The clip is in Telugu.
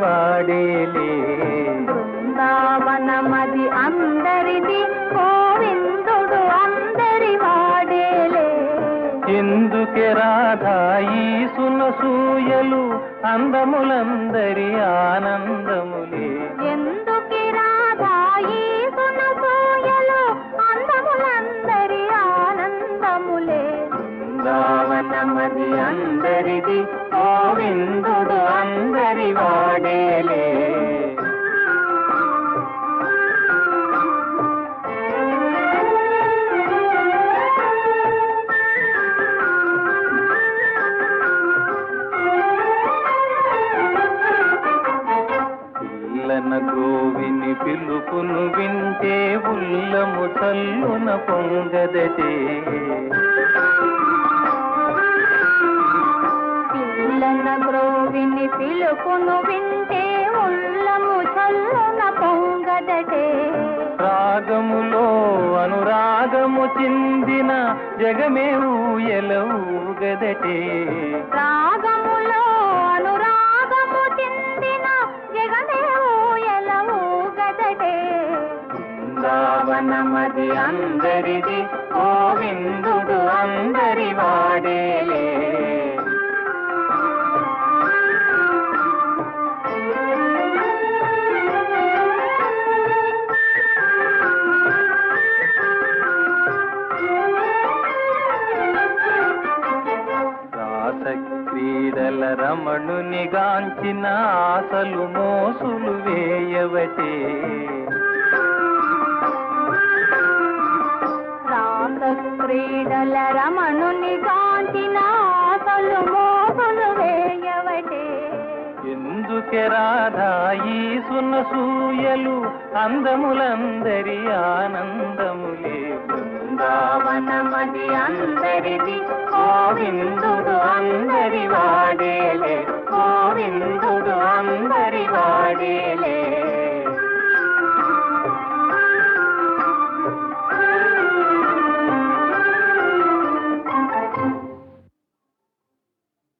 వాడేలే. బృందావనమది అందరిది, గోవిందుడు అందరి వాడేలే. ఎందుకే రాధా ఈ సునసూయలు, అందములందరి ఆనందములే. ఎందుకి రాధా ఈ సునసూయలు, అందములందరి ఆనందములే. బృందావనమది అందరిది, గోవిందుడు అందరి వాడేలే. గోవిని పిలుపును వింటే ఉల్లము చల్లున పొంగదటే. పిల్లన గ్రోవిని పిలుపును వింటే ఉల్లము చల్లున పొంగదటే. రాగములో అనురాగము చిందిన జగమే ఊయల ఊగదటే. రాగములో అనురాగము చిందిన జగమే ఊయల ఊగదటే. బృందావనమది అందరిది, గోవిందుడు అందరి వాడేలే. క్రీడల రమణుని గాంచిన ఆశలు మోసులు వేయవటే. రాస క్రీడల రమణుని గాంచిన ఆశలు మోసులు వేయవటే. ఎందుకే రాధా ఈ సునసూయలు, అందములందరి ఆనందములే. బృందావనమది అందరిది, గోవిందుడు అందరి వాడేలే. గోవిందుడు అందరి వాడేలే.